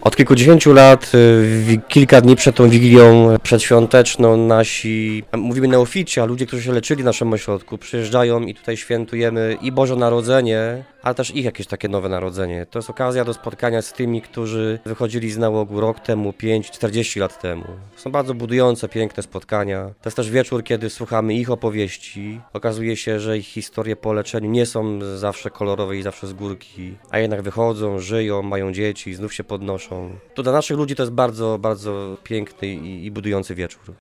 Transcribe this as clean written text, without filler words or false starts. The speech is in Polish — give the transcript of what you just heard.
Od kilkudziesięciu lat, kilka dni przed tą Wigilią przedświąteczną, nasi, mówimy neofici, a ludzie, którzy się leczyli w naszym ośrodku, przyjeżdżają i tutaj świętujemy i Boże Narodzenie, ale też ich jakieś takie nowe narodzenie. To jest okazja do spotkania z tymi, którzy wychodzili z nałogu rok temu, 5, 40 lat temu. Są bardzo budujące, piękne spotkania. To jest też wieczór, kiedy słuchamy ich opowieści. Okazuje się, że ich historie po leczeniu nie są zawsze kolorowe i zawsze z górki, a jednak wychodzą, żyją, mają dzieci, znów się podnoszą. To dla naszych ludzi to jest bardzo, bardzo piękny i budujący wieczór.